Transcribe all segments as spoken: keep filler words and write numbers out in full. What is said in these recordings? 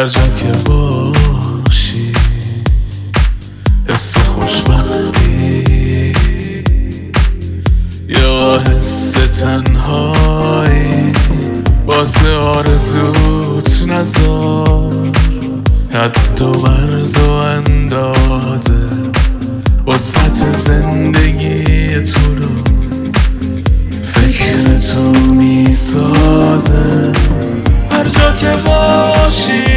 هر جا که باشی حس خوشبختی یا حس تنهایی واسه آرزوت نذار حد و مرز و اندازه وسط زندگی تو رو فکر تو میسازه. هر جا که باشی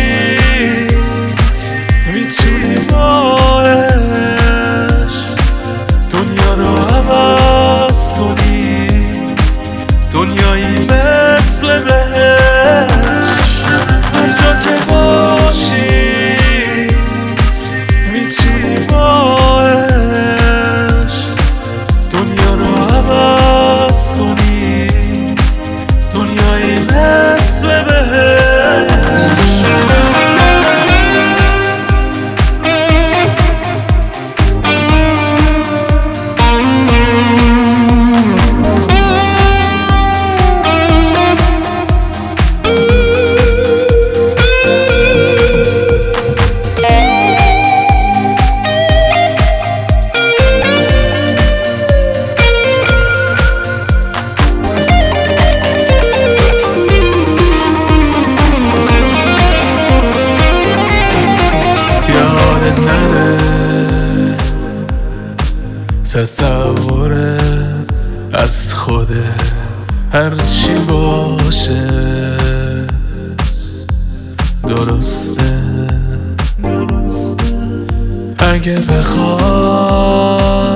میتونی با عشق دنیا رو عوض کنی، دنیایی مثل بهشت. هر جا که باشی میتونی با عشق دنیا رو عوض کنی، دنیایی مثل بهشت. تصور از خوده هر چی باشه درسته. اگه بخوای